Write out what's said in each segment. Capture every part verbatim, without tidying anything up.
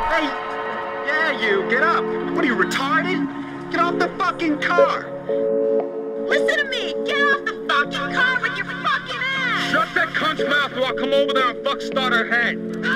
Hey, yeah, you, get up. What are you, retarded? Get off the fucking car. Listen to me. Get off the fucking car with your fucking ass. Shut that cunt's mouth or I'll come over there and fuck start her head.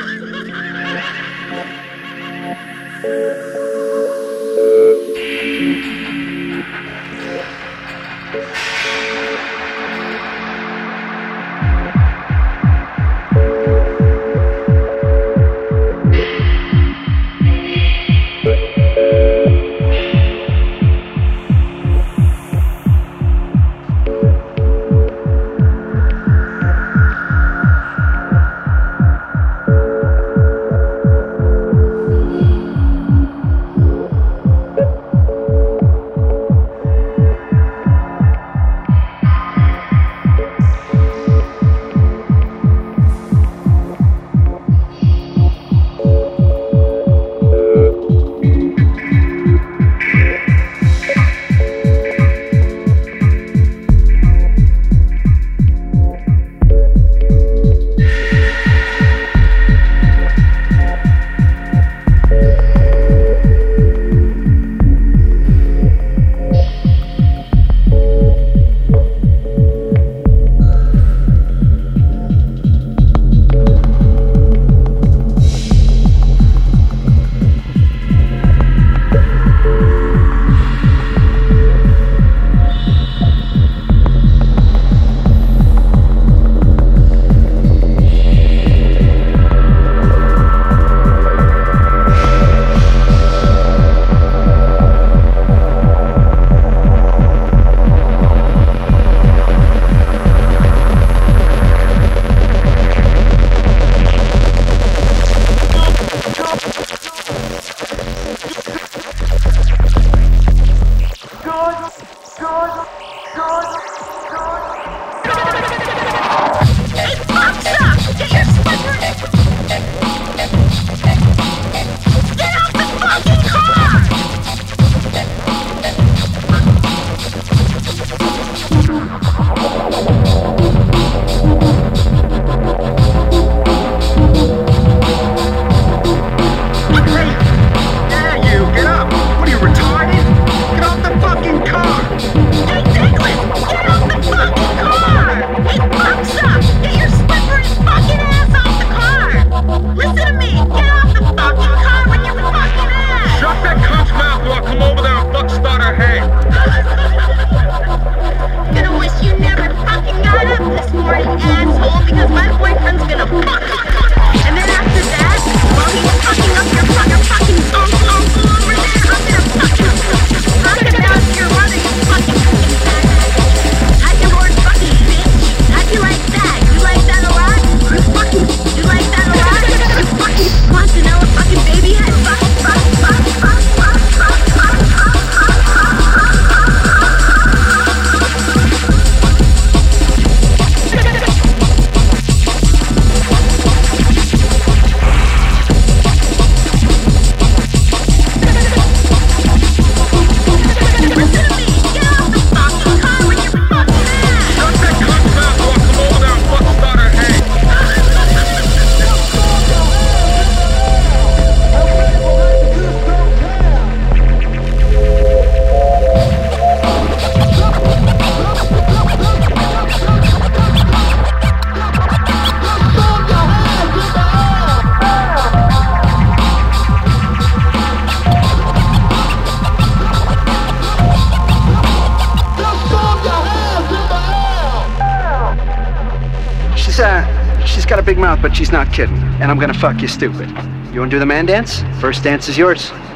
Uh, she's got a big mouth, but she's not kidding. And I'm gonna fuck you stupid. You wanna do the man dance? First dance is yours.